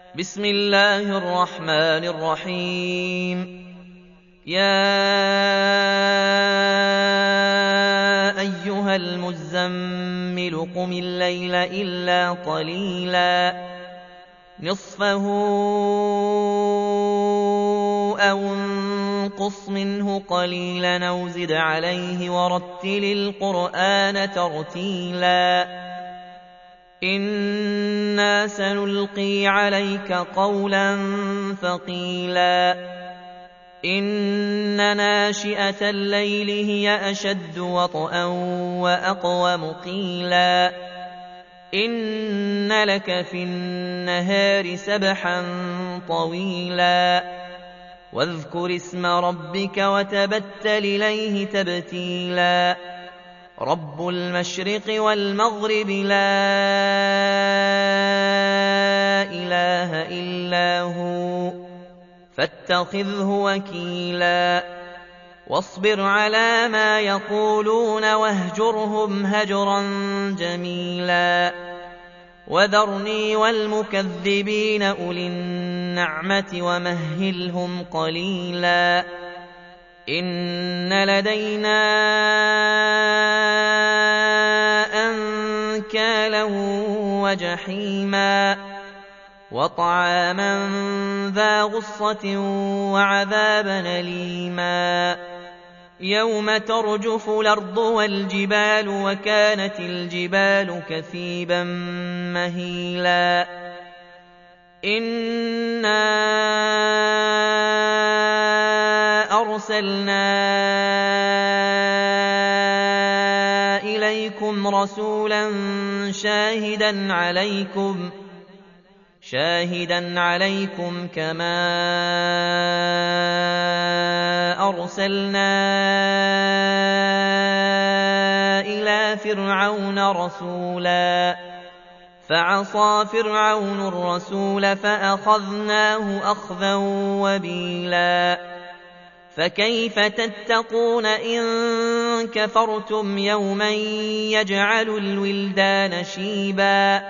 بسم الله الرحمن الرحيم. يا أيها المزمل قم الليل إلا قليلا نصفه أو انقص منه قليلا أو زد عليه ورتل القرآن ترتيلا إنا سنلقي عليك قولا ثقيلا إن ناشئة الليل هي أشد وطئا وأقوم قيلا إن لك في النهار سبحا طويلا واذكر اسم ربك وتبتل إليه تبتيلا رب المشرق والمغرب لا إله إلا هو فاتخذه وكيلا واصبر على ما يقولون واهجرهم هجرا جميلا وذرني والمكذبين أولي النعمة ومهلهم قليلا إن لدينا أنكالا وجحيما وطعاما ذا غصة وعذابا أليما يوم ترجف الأرض والجبال وكانت الجبال كثيبا مهيلا إنا أرسلنا إليكم رسولا شاهدا عليكم كما أرسلنا إلى فرعون رسولا فعصى فرعون الرسول فأخذناه أخذا وبيلا فكيف تتقون إن كفرتم يوما يجعل الولدان شيبا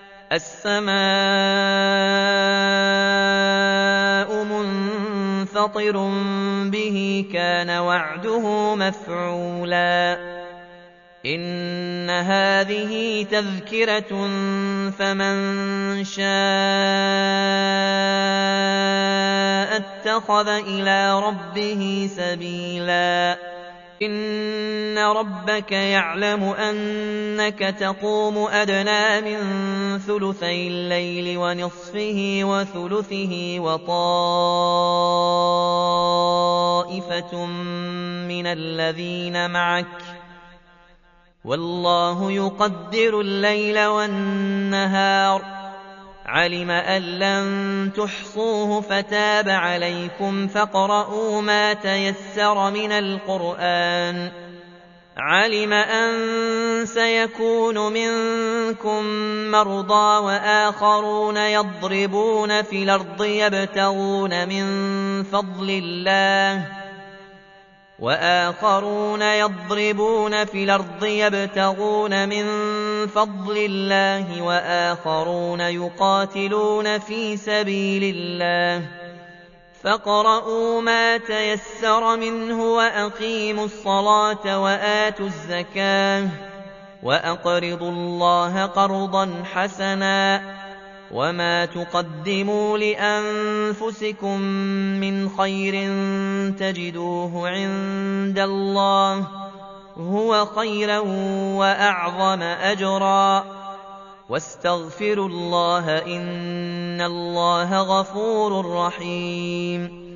السماء منفطر به كان وعده مفعولا إن هذه تذكرة فمن شاء اتخذ إلى ربه سبيلا إن ربك يعلم أنك تقوم أدنى من ثلثي الليل ونصفه وثلثه وطائفة من الذين معك والله يقدر الليل والنهار علم أن لن تحصوه فتاب عليكم فاقرؤوا ما تيسر من القرآن علم أن سيكون منكم مرضى وآخرون يضربون في الأرض يبتغون من فضل الله وآخرون يقاتلون في سبيل الله فاقرؤوا ما تيسر منه وأقيموا الصلاة وآتوا الزكاة وأقرضوا الله قرضا حسنا وما تقدموا لأنفسكم من خير تجدوه عند الله هو خيرا وأعظم أجرا واستغفروا الله إن الله غفور رحيم